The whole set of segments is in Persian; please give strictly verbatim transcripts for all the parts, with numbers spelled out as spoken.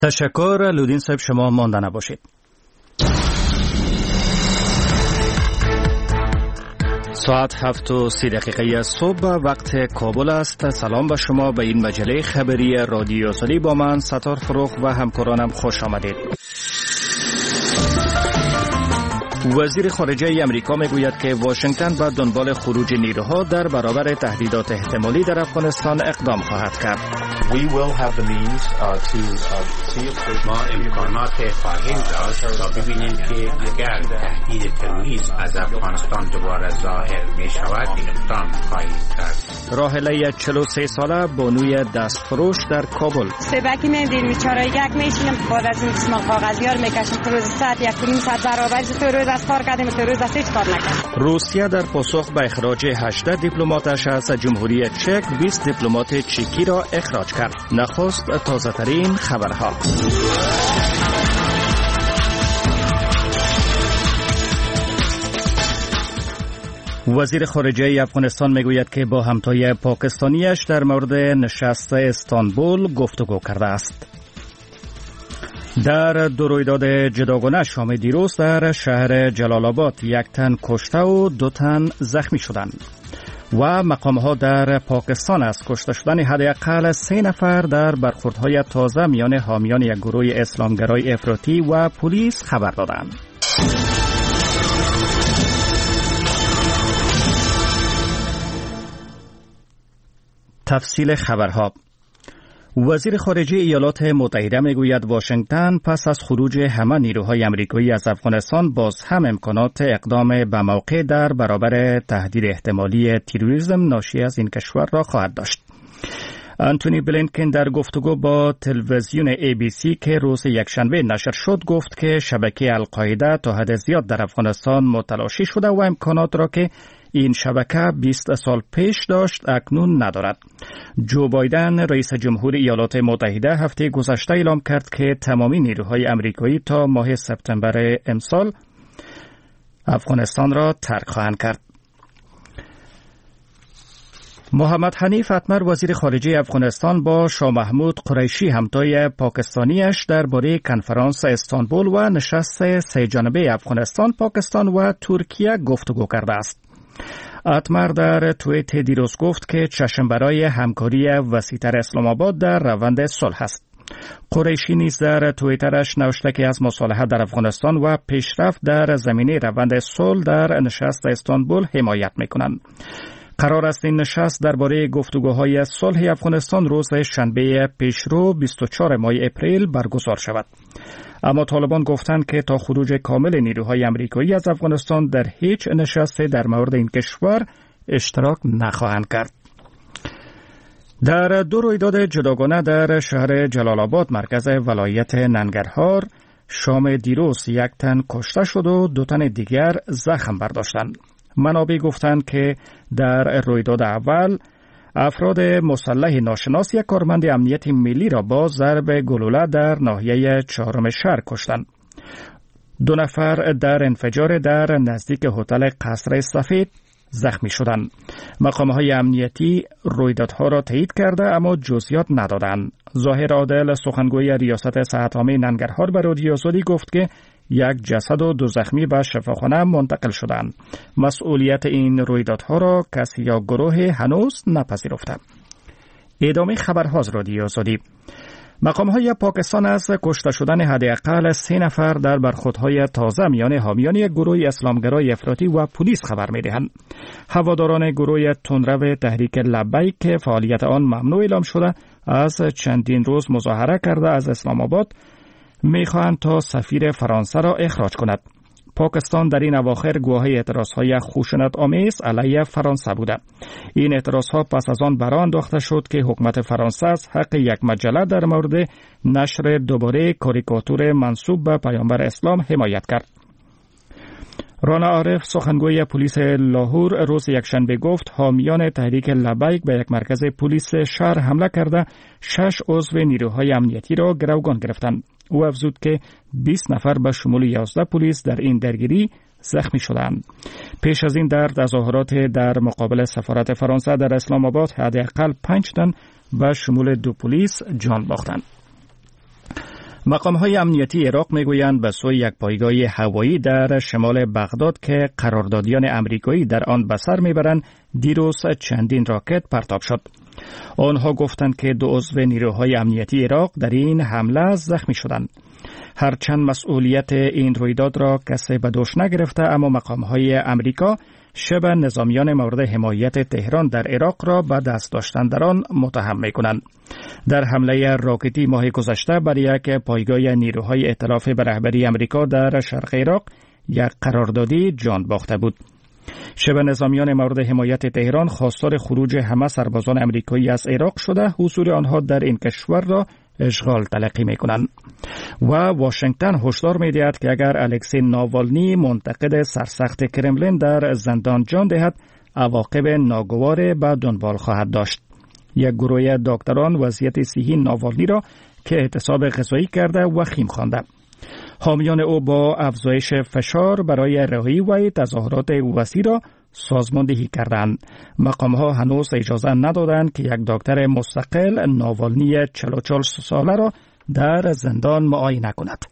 تشکر لودین صاحب، شما مانده نباشید. ساعت هفت و سی دقیقه صبح وقت کابل است. سلام به شما به این مجله خبری رادیو سالی. با من ستار فروخ و همکارانم خوش آمدید. وزیر خارجه امریکا میگوید که واشنگتن به دنبال خروج نیروها در برابر تهدیدات احتمالی در افغانستان اقدام خواهد کرد. We will have the means uh, to uh, see if there's ما امکانات خواهیم داشت تا ببینیم که اگر تهدید تروریسم از افغانستان دوباره ظاهر می شود اقدام خواهیم کرد. راهله چهل و سه ساله بانوی دستفروش در کابل. سبکی میدیم بیچاره یک میشینم بعد از این قسم کاغذیار میکشیم تو روز ساعت یک نیم ساعت برابر تو روز از کار کردیم تو روز از هیچ کار نکرد. روسیه در پاسخ به اخراج هجده دیپلماتش از جمهوری چک بیست دیپلمات چکی را اخراج کرد. نخست تازه ترین خبرها. وزیر خارجه افغانستان میگوید که با همتای پاکستانیش در مورد نشست استانبول گفتگو کرده است. در دو رویداد جداگانه شام دیروز در شهر جلال آباد یک تن کشته و دو تن زخمی شدند و مقام‌ها در پاکستان از کشته شدن حداقل سه نفر در برخوردهای تازه میان حامیان یک گروه اسلامگرای افراطی و پلیس خبر دادند. تفصیل خبرها. وزیر خارجه ایالات متحده میگوید واشنگتن پس از خروج همه نیروهای آمریکایی از افغانستان باز هم امکانات اقدام به موقع در برابر تهدید احتمالی تروریسم ناشی از این کشور را خواهد داشت. آنتونی بلینکن در گفتگو با تلویزیون ای بی سی که روز یکشنبه نشر شد گفت که شبکه القاعده تا حد زیاد در افغانستان متلاشی شده و امکانات را که این شبکه بیست سال پیش داشت اکنون ندارد. جو بایدن رئیس جمهور ایالات متحده هفته گذشته اعلام کرد که تمامی نیروهای آمریکایی تا ماه سپتامبر امسال افغانستان را ترک خواهند کرد. محمد حنیف اتمر وزیر خارجه افغانستان با شاه محمود قریشی همتای پاکستانیش درباره کنفرانس استانبول و نشست سه جانبه افغانستان، پاکستان و ترکیه گفتگو کرده است. اتمر در توییت دیروز گفت که چشم برای همکاری وسیع‌تر اسلام آباد در روند صلح است. قریشی نیز در توییترش نوشته که از مصالحه در افغانستان و پیشرفت در زمینه روند صلح در نشست استانبول حمایت می‌کنند. قرار است این نشست درباره گفتگوهای صلح افغانستان روز شنبه پیشرو بیست و چهارم ماه اپریل برگزار شود. اما طالبان گفتند که تا خروج کامل نیروهای آمریکایی از افغانستان در هیچ نشست در مورد این کشور اشتراک نخواهند کرد. در دو رویداد جداگانه در شهر جلال آباد مرکز ولایت ننگرهار شام دیروز یک تن کشته شد و دو تن دیگر زخم برداشتند. منابع گفتند که در رویداد اول افراد مسلح ناشناس یک کارمند امنیت ملی را با ضرب گلوله در ناحیه چهارم شهر کشتند. دو نفر در انفجار در نزدیک هتل قصر سفید زخمی شدند. مقام‌های امنیتی رویدادها را تایید کرده اما جزئیات ندادند. ظاهر عادل سخنگوی ریاست صحت‌عامه ننگرهار به رادیو سالی گفت که یک جسد و دو زخمی به شفاخانه منتقل شدند. مسئولیت این رویدادها را کسی یا گروه هنوز نپذیرفته. ادامه خبرها از رادیو آزادی. مقام‌های پاکستان از کشته شدن حداقل سه نفر در برخوردهای تازه میان حامیان یک گروه اسلامگرای افراطی و پلیس خبر می‌دهند. هواداران گروه تندرو تحریک لبیک که فعالیت آن ممنوع اعلام شده از چندین روز مظاهره کرده از اسلام آباد می‌خواهند تا سفیر فرانسه را اخراج کند. پاکستان در این اواخر گواه اعتراضهای خشونت آمیز علیه فرانسه بوده. این اعتراضها پس از آن برآ انداخته شد که حکومت فرانسه از حق یک مجله در مورد نشر دوباره کاریکاتور منسوب به پیامبر اسلام حمایت کرد. رانا عارف سخنگوی پلیس لاهور روز یکشنبه گفت حامیان تحریک لبیک به یک مرکز پلیس شهر حمله کرده شش عضو نیروهای امنیتی را گروگان گرفتند. او افزود که بیست نفر به شمول یازده پلیس در این درگیری زخمی شدند. پیش از این در تظاهرات در مقابل سفارت فرانسه در اسلام آباد حداقل پنج تن به شمول دو پلیس جان باختند. مقام‌های امنیتی عراق میگویند به سوی یک پایگاه هوایی در شمال بغداد که قراردادیان امریکایی در آن به سر میبرند دیروز چندین راکت پرتاب شد. آنها گفتند که دو عضو نیروهای امنیتی عراق در این حمله زخمی شدند. هرچند مسئولیت این رویداد را کسی به دوش نگرفته، اما مقام‌های امریکا شبه نظامیان مورد حمایت تهران در عراق را به دست داشتن در آن متهم می‌کنند. در حمله راکتی ماه گذشته بر یک پایگاه نیروهای ائتلاف به رهبری امریکا در شرق عراق یک قراردادی جان باخته بود. شبه نظامیان مورد حمایت تهران خواستار خروج همه سربازان امریکایی از عراق شده، حضور آنها در این کشور را اشغال تلقی می‌کنند. و واشنگتن هشدار می‌دهد که اگر الکسی ناوالنی منتقد سرسخت کرملین در زندان جان دهد، عواقب ناگوار به دنبال خواهد داشت. یک گروه دکتران وضعیت صحی ناوالنی را که اعتصاب غذایی کرده وخیم خوانده. حامیان او با افزایش فشار برای رهایی و تظاهرات وسیع را سازماندهی کردند. مقام‌ها هنوز اجازه ندادند که یک دکتر مستقل ناوالنی چهل و چهار ساله را در زندان معاینه کند.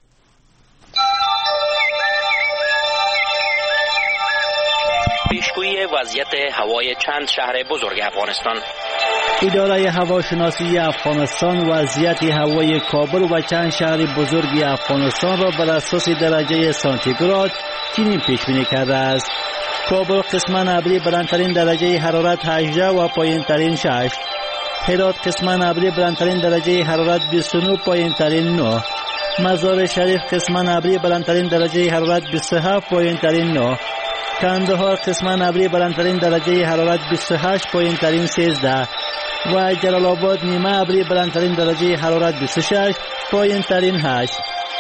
پیشگویی وضعیت هوای چند شهر بزرگ افغانستان. اداره هواشناسی افغانستان وضعیت هوای کابل و چند شهر بزرگ افغانستان را بر اساس درجه سانتیگراد چنین پیش بینی کرده است: کابل قسماً ابری بلندترین درجه حرارت هجده و پایین‌ترین شش. هرات قسماً ابری بلندترین درجه حرارت بیست و نه پایین‌ترین نه. مزار شریف قسماً ابری بلندترین درجه حرارت بیست و هفت پایین‌ترین نه. کندهار قسماً ابری بلندترین درجه حرارت بیست و هشت پایین‌ترین سیزده و جلال آباد نیمه ابری بلندترین درجه حرارت بیست و شش پایین‌ترین هشت.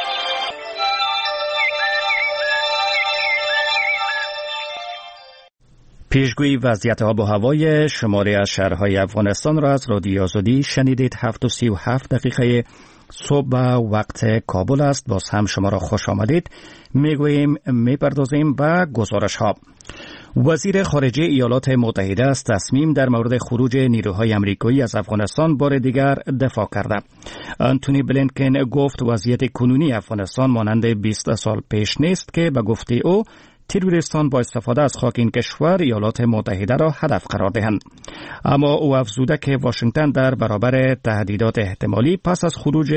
پیشگویی وضعیت آب و هوای شماری از شهرهای افغانستان را از رادیو آزادی شنیدید. هفت و سی و هفت دقیقه صبح وقت کابل است. باز هم شما را خوش آمدید. میگوییم میپردازیم به گزارش ها. وزیر خارجه ایالات متحده از تصمیم در مورد خروج نیروهای امریکایی از افغانستان بار دیگر دفاع کرده. آنتونی بلینکن گفت وضعیت کنونی افغانستان مانند بیست سال پیش نیست که به گفته او تروریستان با استفاده از خاک این کشور ایالات متحده را هدف قرار دهند. اما او افزوده که واشنگتن در برابر تهدیدات احتمالی پس از خروج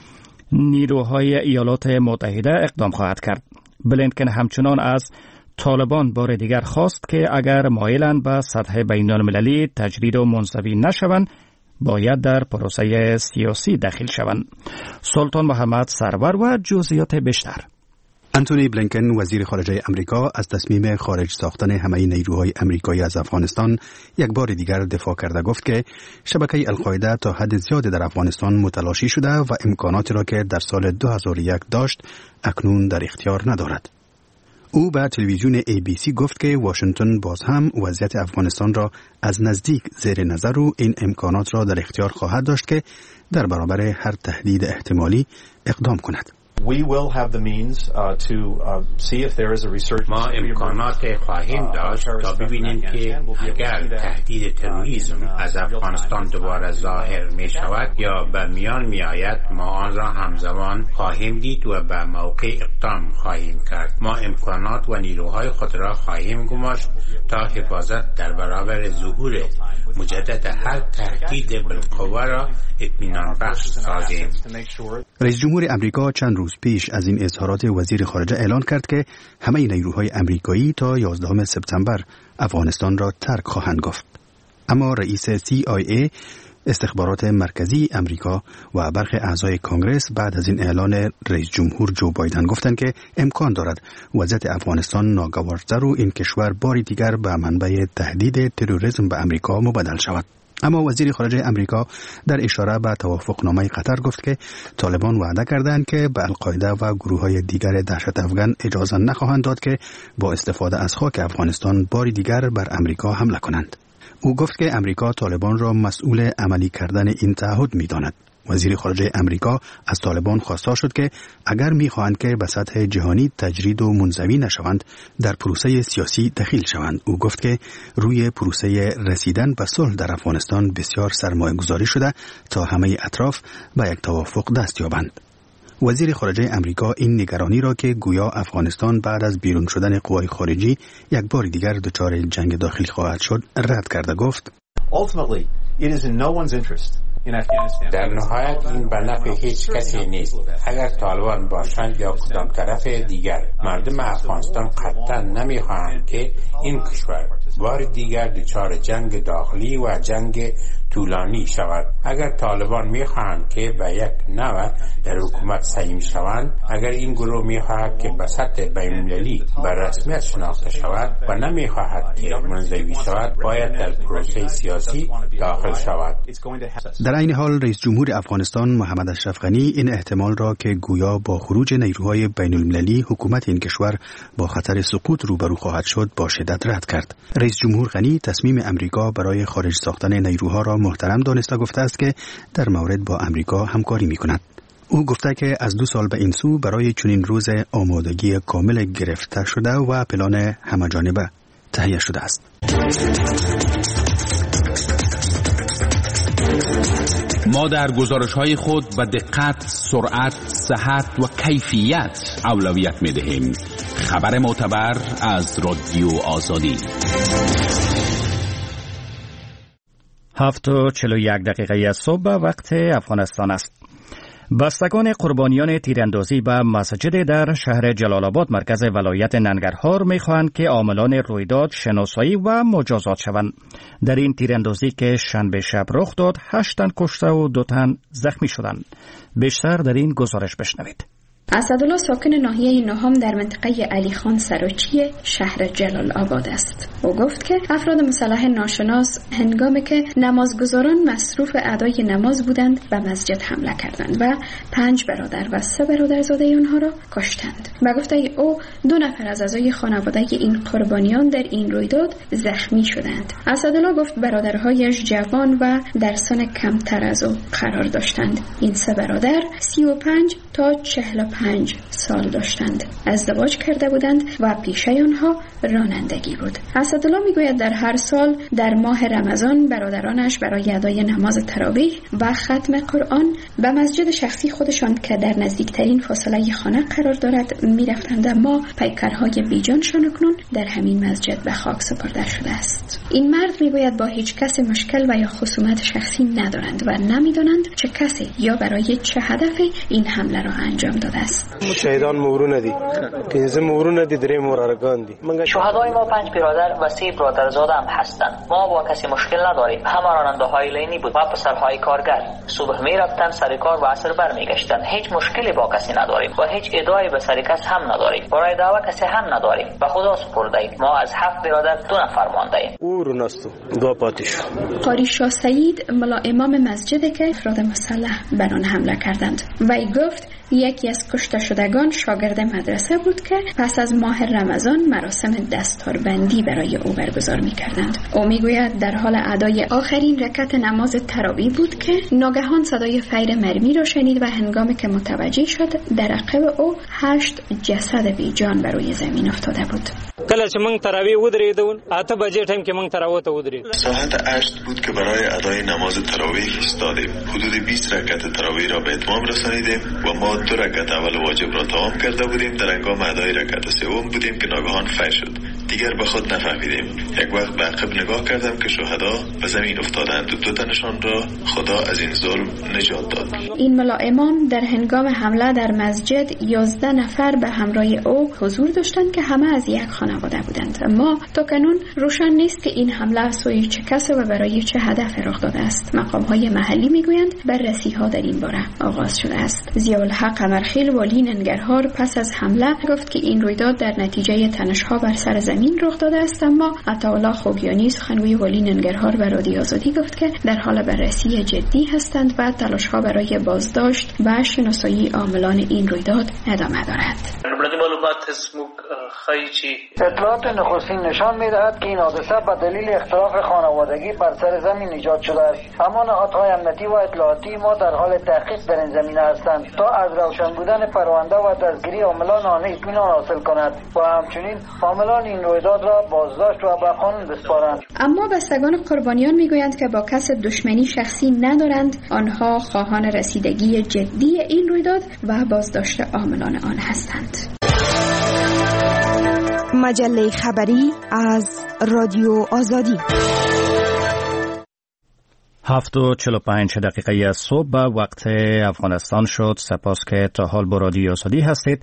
نیروهای ایالات متحده اقدام خواهد کرد. بلینکن همچنان از طالبان بار دیگر خواست که اگر مایلند به سطح بین المللی تجرید و منزوی نشوند، باید در پروسه سیاسی داخل شوند. سلطان محمد سرور و جزئیات بیشتر. آنتونی بلینکن وزیر خارجه امریکا از تصمیم خارج ساختن همه نیروهای امریکایی از افغانستان یک بار دیگر دفاع کرده گفت که شبکه القاعده تا حد زیاد در افغانستان متلاشی شده و امکاناتی را که در سال دو هزار و یک داشت اکنون در اختیار ندارد. او به تلویزیون ای بی سی گفت که واشنگتن باز هم وضعیت افغانستان را از نزدیک زیر نظر و این امکانات را در اختیار خواهد داشت که در برابر هر تهدید احتمالی اقدام کند. We will have the means uh, to uh, see if there is a resurgence. ما امکانات خواهیم داشت تا ببینیم که اگر تهدید تروریسم از افغانستان دوباره ظاهر می شود یا به میان می آید، ما آن را همزمان خواهیم دید و به موقع اقدام خواهیم کرد. ما امکانات و نیروهای خود را خواهیم گماشت تا حفاظت در برابر ظهور مجدد هر تهدید بالقوه را اطمینان بخش سازیم. رئیس جمهور امریکا چند روز پیش از این اظهارات وزیر خارجه اعلان کرد که همه نیروهای امریکایی تا یازدهم سپتامبر افغانستان را ترک خواهند گفت. اما رئیس سی آی ای، استخبارات مرکزی امریکا و برخی اعضای کانگرس بعد از این اعلان رئیس جمهور جو بایدن گفتند که امکان دارد وضعیت افغانستان ناگوارتر و این کشور باری دیگر به منبع تهدید تروریسم به امریکا مبدل شود. اما وزیر خارجه امریکا در اشاره به توافقنامه قطر گفت که طالبان وعده کردند که به القاعده و گروه‌های دیگر دهشت افغان اجازه نخواهند داد که با استفاده از خاک افغانستان باری دیگر بر امریکا حمله کنند. او گفت که امریکا طالبان را مسئول عملی کردن این تعهد می‌داند. وزیر خارجه امریکا از طالبان خواستار شد که اگر می‌خواهند که به سطح جهانی تجرید و منزوی نشوند، در پروسه سیاسی دخیل شوند. او گفت که روی پروسه رسیدن به صلح در افغانستان بسیار سرمایه گذاری شده تا همه اطراف به یک توافق دست یابند. وزیر خارجه امریکا این نگرانی را که گویا افغانستان بعد از بیرون شدن قوای خارجی یک بار دیگر دچار جنگ داخلی خواهد شد رد کرده. گفت در نهایت این به نفع هیچ کسی نیست. اگر طالبان باشند یا کدام طرف دیگر، مردم افغانستان قطعا نمیخواهند که این کشور بار دیگر دچار جنگ داخلی و جنگ طولانی شود. اگر طالبان میخواهند که به یک نوع در حکومت سهیم شوند، اگر این گروه میخواهد که به سطح بین‌المللی به رسمیت شناخته شود و نمیخواهد که منزوی شود، باید در پروسه سیاسی داخل شود. در این حال رئیس جمهور افغانستان محمد اشرف غنی این احتمال را که گویا با خروج نیروهای بین‌المللی حکومت این کشور با خطر سقوط روبرو خواهد شد با شدت رد کرد. رئیس جمهور غنی تصمیم امریکا برای خارج ساختن نیروها را محترم دانسته گفته است که در مورد با امریکا همکاری می‌کند. او گفته که از دو سال به این سو برای چنین روز آمادگی کامل گرفته شده و پلان همه‌جانبه تهیه شده است. ما در گزارش‌های خود به دقت، سرعت، صحت و کیفیت اولویت می‌دهیم. خبر معتبر از رادیو آزادی. هفت و چهل و یک دقیقه از صبح وقت افغانستان است. بستگان قربانیان تیراندازی به مسجد در شهر جلال آباد مرکز ولایت ننگرهار می‌خواهند که عاملان رویداد شناسایی و مجازات شوند. در این تیراندازی که شنبه شب رخ داد، هشت تن کشته و دو تن زخمی شدند. بیشتر در این گزارش بشنوید. اسدالله ساکن ناحیه نهم در منطقه علی خان سراچی شهر جلال آباد است. او گفت که افراد مسلح ناشناس هنگامی که نمازگزاران مصروف ادای نماز بودند به مسجد حمله کردند و پنج برادر و سه برادرزاده آنها را کشتند. به گفته او دو نفر از اعضای خانواده این قربانیان در این رویداد زخمی شدند. اسدالله گفت برادرهایش جوان و در سن کمتر از او قرار داشتند. این سه برادر سی و پنج تا چهل و پنج سال داشتند. ازدواج کرده بودند و پیشه آنها رانندگی بود. اسدالله میگوید در هر سال در ماه رمضان برادرانش برای ادای نماز تراویح و ختم قرآن به مسجد شخصی خودشان که در نزدیکترین فاصله خانه قرار دارد میرفتند، اما پیکرهای بیجانشان اکنون در همین مسجد به خاک سپرده شده است. این مرد میگوید با هیچ کس مشکل و یا خصومت شخصی ندارند و نمیدانند چه کسی یا برای چه هدفی این حمله را انجام داده است. شهیدان مورونه دی پنځه مورونه دی درې مورارگان دی. شهدای ما پنج برادر و سه برادرزاده هم هستند. ما با کسی مشکل نداریم. همه راننده های لینی بود و پسرهای کارگر. صبح می رفتن سر کار و عصر برمیگشتن. هیچ مشکلی با کسی نداریم و هیچ ادعایی به سر کس هم نداریم. برای دعوا کسی هم نداریم. به خدا سپرده‌ایم. ما از هفت برادر دو نفر مانده ایم. او رو نستو دو پاتیش. قاری شاه سعید ملا امام مسجد که افراد مسلح بر آن حمله کردند. وی گفت یکی از کشته شدگان شاگرد مدرسه بود که پس از ماه رمضان مراسم دستاربندی برای او برگزار می‌کردند. او میگوید در حال ادای آخرین رکعت نماز تراویح بود که ناگهان صدای فیر مرمی را شنید و هنگامی که متوجه شد در عقب او هشت جسد بی جان بر روی زمین افتاده بود. کله چې موږ تراویح ودرېدو اته بجې ټایم کې موږ تراویح ته ودرېدو. ساعت هشت بود که برای ادای نماز تراویح ایستادیم. حدود بیست رکعت تراویح را به اتمام رسانیدیم و ما دو رکعت اول واجب را تمام کرده بودیم. در هنگام ادای رکعت سوم بودیم که ناگهان فیر شد. دیگر به خود نفهمیدیم. یک وقت به عقب نگاه کردم که شهدا به زمین افتادند و دو تنشان را خدا از این ظلم نجات داد. این ملا امام در هنگام حمله در مسجد یازده نفر به همراه او حضور داشتند که همه از یک خانواده بودند. اما تا کنون روشن نیست که این حمله سوی چه کس و برای چه هدف رخ داده است. مقام‌های محلی میگویند بررسی‌ها در این باره آغاز شده است. ضیاءالحق قمرخیل والی ننگرهار پس از حمله گفت که این رویداد در نتیجه تنش‌ها بر سر زمین رخ داده است، اما عطاالله خوگیانی سخنگوی والی ننگرهار به رادیو آزادی گفت که در حال بررسی جدی هستند و تلاش‌ها برای بازداشت و شناسایی عاملان این رویداد ادامه دارد. اطلاعات نخستین نشان می‌دهد که این حادثه به دلیل اختلاف خانوادگی بر سر زمین ایجاد شده است. اما نهادهای امنیتی و اطلاعاتی ما در حال تحقیق در این زمینه هستند تا از روشن بودن پرونده و دستگیری عاملان آن اطمینان حاصل کند و همچنین عاملان این رویداد را بازداشت و به قانون بسپارند. اما بستگان قربانیان میگویند که با کس دشمنی شخصی ندارند. آنها خواهان رسیدگی جدی این رویداد و بازداشت عاملان آن هستند. مجله خبری از رادیو آزادی. هفت و چل و پنج دقیقه صبح به وقت افغانستان شد. سپاس که تا حال با رادیو آزادی هستید.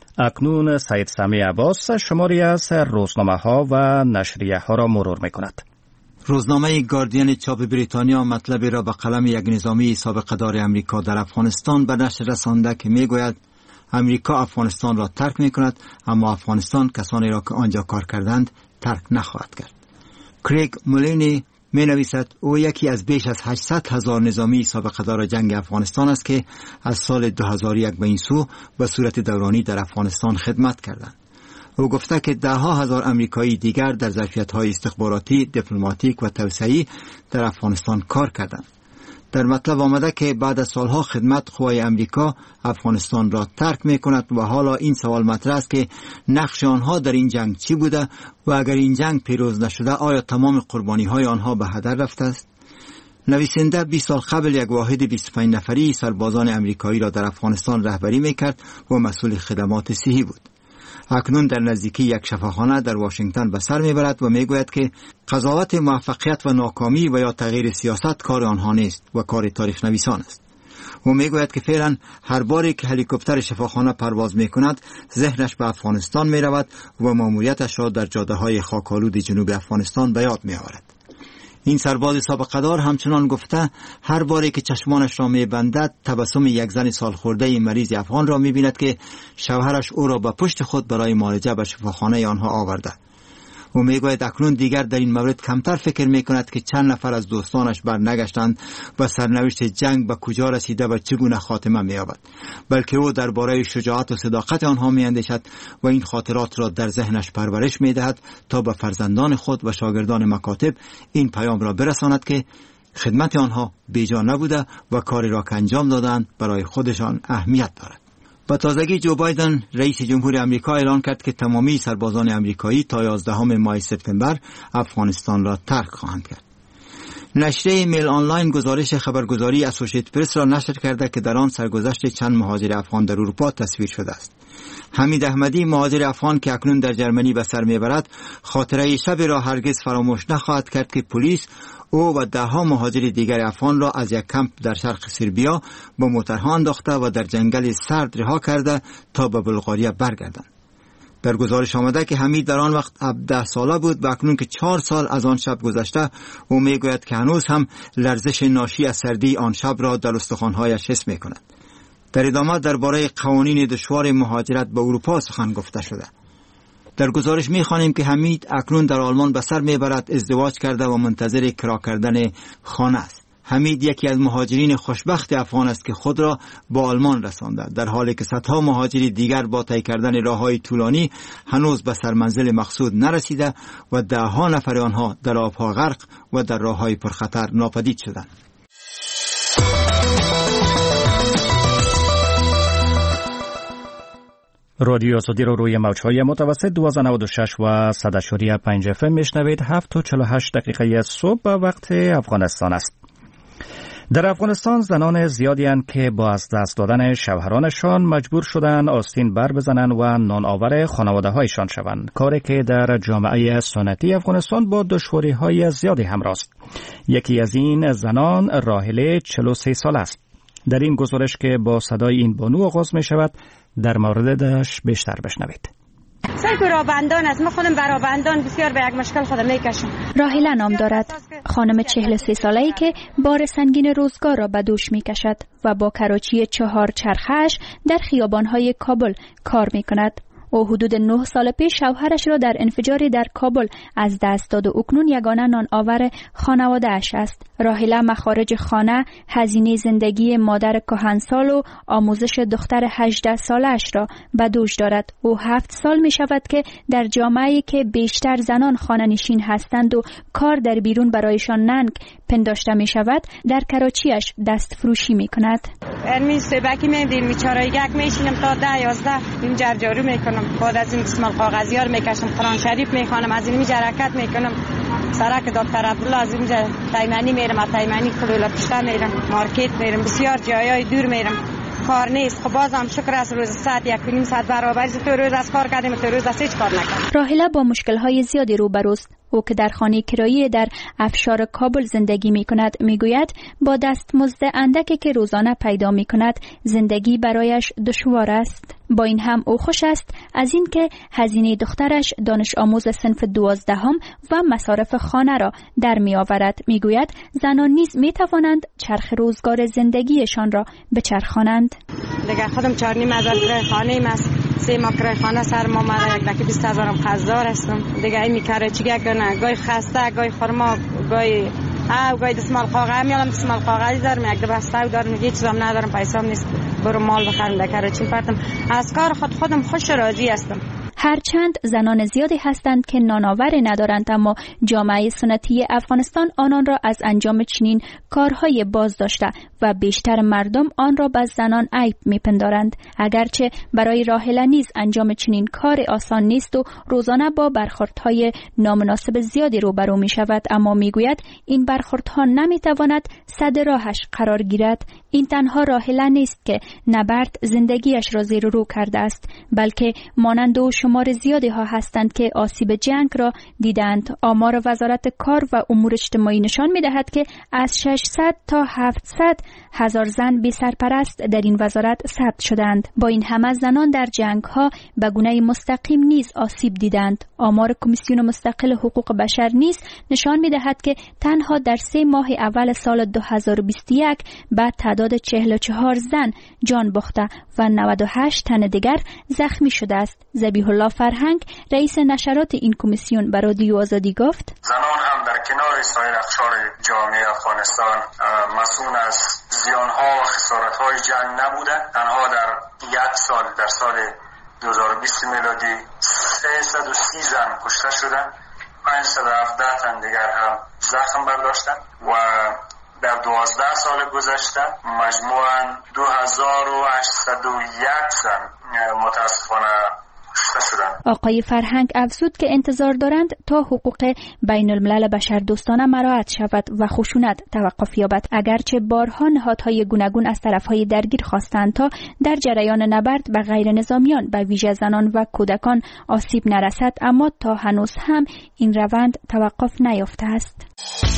اکنون سید سمی عباس شماری از روزنامه ها و نشریه ها را مرور می کند. روزنامه گاردین چاپ بریتانیا مطلبی را به قلم یک نظامی سابقه دار امریکا در افغانستان به نشر رسانده که می گوید امریکا افغانستان را ترک می کند، اما افغانستان کسانی را که آنجا کار کردند ترک نخواهد کرد. کریگ مولینی می نویسد او یکی از بیش از هشتصد هزار نظامی سابقه دار جنگ افغانستان است که از سال دو هزار و یک به این سو به صورت دورانی در افغانستان خدمت کردند. او گفته که ده ها هزار امریکایی دیگر در ظرفیت‌های استخباراتی، دیپلماتیک و توسعه‌ای در افغانستان کار کردند. در مطلب آمده که بعد از سالها خدمت قوای امریکا افغانستان را ترک می کند و حالا این سوال مطرح است که نقش آنها در این جنگ چی بوده و اگر این جنگ پیروز نشده آیا تمام قربانی های آنها به هدر رفته است؟ نویسنده بیست سال قبل یک واحد بیست و پنج نفری سربازان امریکایی را در افغانستان رهبری می کرد و مسئول خدمات صحی بود. اکنون در نزدیکی یک شفاخانه در واشنگتن به سر میبرد و میگوید که قضاوت موفقیت و ناکامی و یا تغییر سیاست کار آنها نیست و کار تاریخ نویسان است. و میگوید که فعلا هر باری که هلیکوپتر شفاخانه پرواز میکند ذهنش به افغانستان میرود و ماموریتش را در جاده های خاک‌آلود جنوب افغانستان به یاد میآورد. این سرباز سابقه دار همچنان گفته هر باری که چشمانش را میبندد تبسم یک زن سال خورده مریض افغان را میبیند که شوهرش او را به پشت خود برای معالجه به شفاخانه آنها آورده. او میگوید اکنون دیگر در این مورد کمتر فکر میکند که چند نفر از دوستانش بر نگشتند و سرنوشت جنگ به کجا رسیده و چگونه خاتمه مییابد، بلکه او درباره شجاعت و صداقت آنها میاندیشد و این خاطرات را در ذهنش پرورش میدهد تا به فرزندان خود و شاگردان مکاتب این پیام را برساند که خدمت آنها بیجا نبوده و کاری را که انجام دادند برای خودشان اهمیت دارد. با تازگی جو بایدن رئیس جمهور امریکا اعلان کرد که تمامی سربازان امریکایی تا یازدهم ماه سپتامبر افغانستان را ترک خواهند کرد. نشریه میل آنلاین گزارش خبرگزاری اسوسییتد پرس را نشر کرده که در آن سرگذشت چند مهاجر افغان در اروپا تصویر شده است. حمید احمدی مهاجر افغان که اکنون در جرمنی به سر میبرد خاطره شب را هرگز فراموش نخواهد کرد که پلیس او و ده ها مهاجر دیگر افغان را از یک کمپ در شرق سربیا با موترها انداخته و در جنگل سرد رها کرده تا به بلغاریا برگردند. در گزارش آمده که حمید در آن وقت هفده ساله بود و اکنون که چهار سال از آن شب گذشته او میگوید که هنوز هم لرزش ناشی از سردی آن شب را در استخوان‌هایش حس میکند. در ادامه درباره قوانین دشوار مهاجرت به اروپا سخن گفته شده. در گزارش می‌خوانیم که حمید اکنون در آلمان به سر میبرد، ازدواج کرده و منتظر کرا کردن خانه است. حمید یکی از مهاجرین خوشبخت افغان است که خود را به آلمان رسانده، در حالی که صدها مهاجری دیگر با طی کردن راه‌های طولانی هنوز به سرمنزل مقصود نرسیده و ده‌ها نفر آنها در آب‌ها غرق و در راه‌های پرخطر ناپدید شدند. رادیو آزادی رو روی موج‌های متوسط دویست و نود و شش و صد و پنج اف ام میشنوید. هفت و چهل و هشت دقیقه صبح به وقت افغانستان است. در افغانستان زنان زیادی اند که با از دست دادن شوهرانشان مجبور شدند آستین بر بزنند و نانآور خانواده‌هایشان شوند، کاری که در جامعه سنتی افغانستان با دشواری‌های زیادی همراه است. یکی از این زنان راهله چهل و سه ساله است. در این گزارش که با صدای این بانو آغاز می شود در موردش بیشتر بشنوید. سعی برابندان است. من خودم برابندان بسیار به یک مشکل خودم میکشم. راهله نام دارد. خانم چهل و سه ساله‌ای که بار سنگین روزگار را به دوش میکشد و با کراچی چهار چرخش در خیابان‌های کابل کار میکند. او حدود نه سال پیش شوهرش را در انفجاری در کابل از دست داد و اکنون یگانه نان آور خانواده اش است. راهله مخارج خانه، هزینه زندگی مادر کهنسال و آموزش دختر هجده ساله اش را به دوش دارد. او هفت سال می شود که در جامعه‌ای که بیشتر زنان خانه نشین هستند و کار در بیرون برایشان ننگ پنداشته می شود در کراچیش دست فروشی می کند. می سبکی می دیم بیچاره یک میشینم تا ده یازده این جرجارو میکنم، بعد از این دستمال کاغذی ها رو میکشم، قرآن شریف میخوانم، از این حرکت میکنم، سرک دکتر عبدالله از اینجا تایمانی میرم، از تایمانی کلولا پشتا میرم، مارکت میرم، بسیار جایای دور میرم، کار نیست. خب بازم شکر است روز ساعت یک و نیم ساعت برابر تو روز از کار کردیم، تو روز از هیچ کار نکردم. راحله با مشکل‌های زیادی روبروست. او که در خانه کرایی در افشار کابل زندگی می کند می گوید با دستمزد اندکی که روزانه پیدا می کند زندگی برایش دشوار است. با این هم او خوش است از این که هزینه دخترش دانش آموز صنف دوازدهم و مصارف خانه را در می آورد. می گوید زنان نیز می توانند چرخ روزگار زندگیشان را بچرخانند. دیگه خودم چهار نیم هزار کرایه خانه است، سه ماه کرایه خانه سر ما مرا یک لکی بیست هزارم قرضدار هستم. دیگه این میکره چیگه کنه، گاهی خسته، گاهی خرما، گاهی او گاهی دستمال کاغذ میارم، دستمال کاغذی دارم، یک دو بسته دارم، هیچ چیزام ندارم، پیسام نیست برو مال بخرم در کراچی پرتم. از کار خود خودم خوش راضی هستم. هرچند زنان زیادی هستند که نانآوری ندارند، اما جامعه سنتی افغانستان آنان را از انجام چنین کارهای باز داشته و بیشتر مردم آن را به زنان عیب میپندارند. اگرچه برای راحله نیز انجام چنین کار آسان نیست و روزانه با برخوردهای نامناسب زیادی روبرو می شود، اما میگوید این برخوردها نمیتواند صد راهش قرار گیرد. این تنها راحله نیست که نبرد زندگیش را زیر و رو کرده است، بلکه مانند و شمار زیادی ها هستند که آسیب جنگ را دیدند. آمار وزارت کار و امور اجتماعی نشان می دهد که از ششصد تا هفتصد هزار زن بی سرپرست در این وزارت ثبت شدند. با این همه زنان در جنگ ها به گونه مستقیم نیز آسیب دیدند. آمار کمیسیون مستقل حقوق بشر نیز نشان می دهد که تنها در سه ماه اول سال دو هزار و بیست و یک به تعداد چهل و چهار زن جان باخته و نود و هشت تن دیگر زخمی شده است. ذبیح الله فرهنگ رئیس نشرات این کمیسیون به رادیو آزادی گفت زنان هم در کنار سایر اقشار جامعه افغانستان مسئول از زیانها و خسارتهای جنگ نبودند. تنها در یک سال در سال دو هزار و بیست میلادی سیصد و سی زن کشته شدند، پانصد و هفده تن دیگر هم زخم برداشتند و در دوازده سال گذشته مجموعاً دو هزار و هشتصد و یک زن متاسفانه کشته شدند. آقای فرهنگ افزود که انتظار دارند تا حقوق بین الملل بشردوستانه مراعات شود و خشونت توقف یابد. اگرچه بارها نهادهای گوناگون از طرفهای درگیر خواستند تا در جریان نبرد به غیر نظامیان به ویژه زنان و کودکان آسیب نرسد، اما تا هنوز هم این روند توقف نیافته است.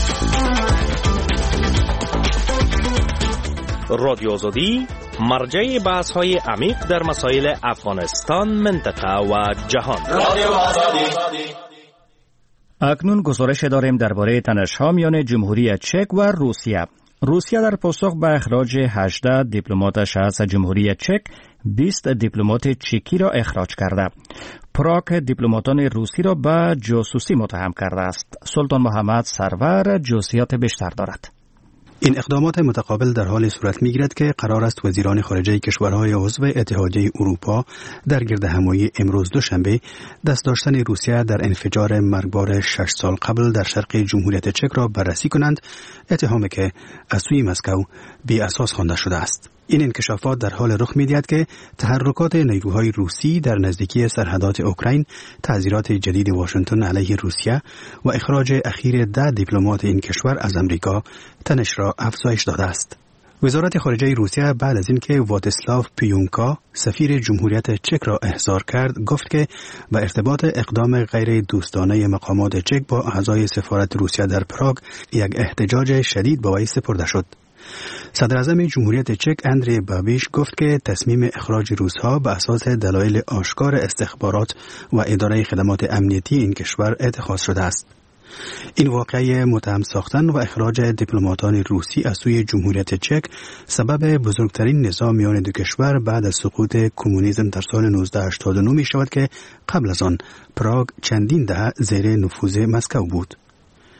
رادیو آزادی مرجع بحث های عمیق در مسائل افغانستان، منطقه و جهان. رادیو آزادی. اکنون گزارش داریم درباره تنش‌ها میان جمهوری چک و روسیه. روسیه در پاسخ به اخراج هجده دیپلماتش از جمهوری چک بیست دیپلمات چکی را اخراج کرده. پراگ دیپلماتان روسی را به جاسوسی متهم کرده است. سلطان محمد سرور جزئیات بیشتر دارد. این اقدامات متقابل در حال صورت می‌گیرد که قرار است وزیران خارجه کشورهای عضو اتحادیه اروپا در گردهمایی امروز دوشنبه دست داشتن روسیه در انفجار مرگبار شش سال قبل در شرق جمهوریت چک را بررسی کنند، اتهامی که از سوی مسکو بی اساس خوانده شده است. این انکشافات در حال رخ می‌دهد که تحرکات نیروهای روسی در نزدیکی سرحدات اوکراین، تعزیرات جدید واشنگتن علیه روسیه و اخراج اخیر ده دیپلمات این کشور از امریکا تنش را افزایش داده است. وزارت خارجه روسیه بعد از اینکه واتسلاو پیونکا سفیر جمهوریت چک را احضار کرد، گفت که به ارتباط اقدام غیر دوستانه مقامات چک با اعضای سفارت روسیه در پراگ یک احتجاج شدید به وی سپرده شد. صدر اعظم جمهوریت چک اندری بابیش گفت که تصمیم اخراج روس‌ها به اساس دلایل آشکار استخبارات و اداره خدمات امنیتی این کشور اتخاذ شده است. این واقعه متهم ساختن و اخراج دیپلماتان روسی از سوی جمهوریت چک سبب بزرگترین نزاع میان دو کشور بعد از سقوط کمونیسم در سال نوزده هشتاد و نه می شود که قبل از آن پراگ چندین دهه زیر نفوذ مسکو بود.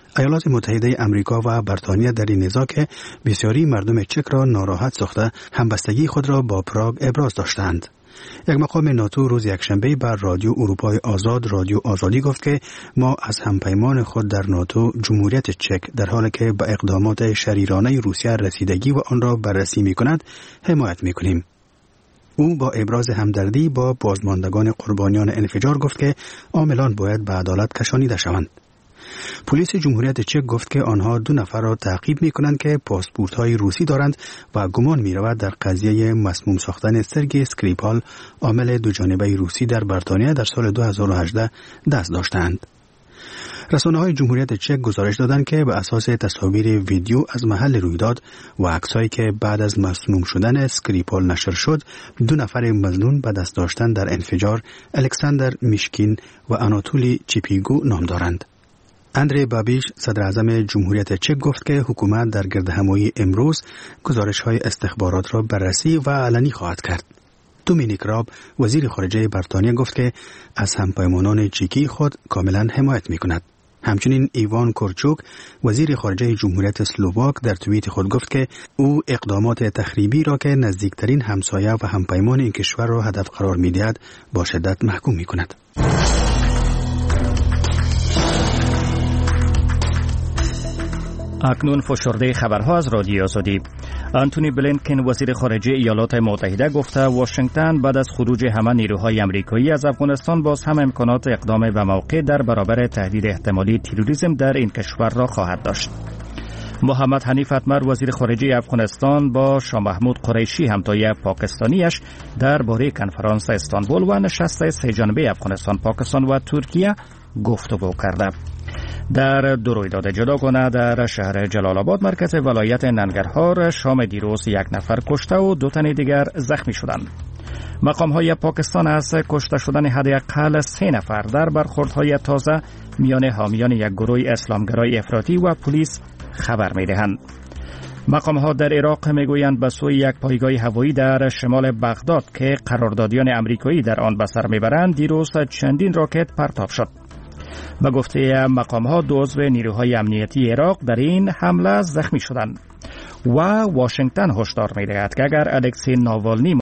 ایالات متحده امریکا و بریتانیا در این نزاع که بسیاری مردم چک را ناراحت ساخته همبستگی خود را با پراگ ابراز داشتند. یک مقام ناتو روز یکشنبه بر رادیو اروپای آزاد رادیو آزادی گفت که ما از همپیمان خود در ناتو جمهوریت چک در حالی که به اقدامات شریرانه روسیه رسیدگی و آن را بررسی می کند حمایت می کنیم. او با ابراز همدردی با بازماندگان قربانیان انفجار گفت که عاملان باید به عدالت کشانیده شوند. پلیس جمهوریت چک گفت که آنها دو نفر را تعقیب می کنند که پاسپورت های روسی دارند و گمان می رود در قضیه مسموم ساختن سرگئی اسکریپال عامل دو جانبه روسی در بریتانیا در سال دو هزار و هجده دست داشتند. رسانه های جمهوریت چک گزارش دادند که به اساس تصاویر ویدیو از محل رویداد و عکسایی که بعد از مسموم شدن اسکریپال نشر شد، دو نفر مظنون به دست داشتن در انفجار الکساندر میشکین و آناتولی چیپیگو نام دارند. اندری بابیش صدر اعظم جمهوریت چک گفت که حکومت در گردهمایی امروز گزارش های استخبارات را بررسی و علنی خواهد کرد. دومینیک راب وزیر خارجه بریتانیا گفت که از همپیمانان چکی خود کاملا حمایت می کند. همچنین ایوان کورچوک وزیر خارجه جمهوریت اسلوواک در توییت خود گفت که او اقدامات تخریبی را که نزدیکترین همسایه و همپیمان این کشور را هدف قرار می دهد با شدت محکوم می کند. اکنون فشرده خبرها از رادیو آزادی. آنتونی بلینکن وزیر خارجه ایالات متحده گفته واشنگتن بعد از خروج همه نیروهای آمریکایی از افغانستان باز هم امکانات اقدام و موقع در برابر تهدید احتمالی تروریسم در این کشور را خواهد داشت. محمد حنیف اتمر وزیر خارجه افغانستان با شاه محمود قریشی همتای پاکستانیش درباره کنفرانس استانبول و نشست سه جانبه افغانستان، پاکستان و ترکیه گفتگو کرده. در دو رویداد جداگانه در شهر جلال آباد مرکز ولایت ننگرهار شام دیروز یک نفر کشته و دو تن دیگر زخمی شدند. مقام‌های پاکستان از کشته شدن حداقل سه نفر در برخوردهای تازه میان حامیان یک گروه اسلامگرای افراطی و پلیس خبر می‌دهند. مقام‌ها در عراق می‌گویند به سوی یک پایگاه هوایی در شمال بغداد که قراردادیان آمریکایی در آن به سر می‌برند دیروز چندین راکت پرتاب شد. به گفته مقام‌ها دو عضو نیروهای امنیتی عراق در این حمله زخمی شدند و واشنگتن هشدار می‌دهد که اگر الکسی ناوالنی